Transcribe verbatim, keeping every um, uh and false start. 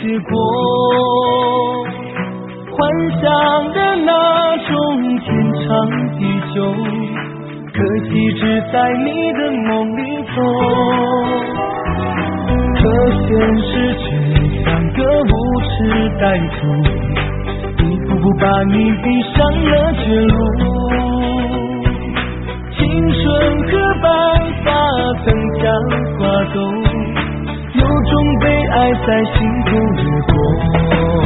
结果，幻想的那种天长地久，可惜只在你的梦里头，可现实却像个无耻歹徒，一步步把你逼上了绝路。青春和白发曾相挂钩，有种被爱在心头掠过。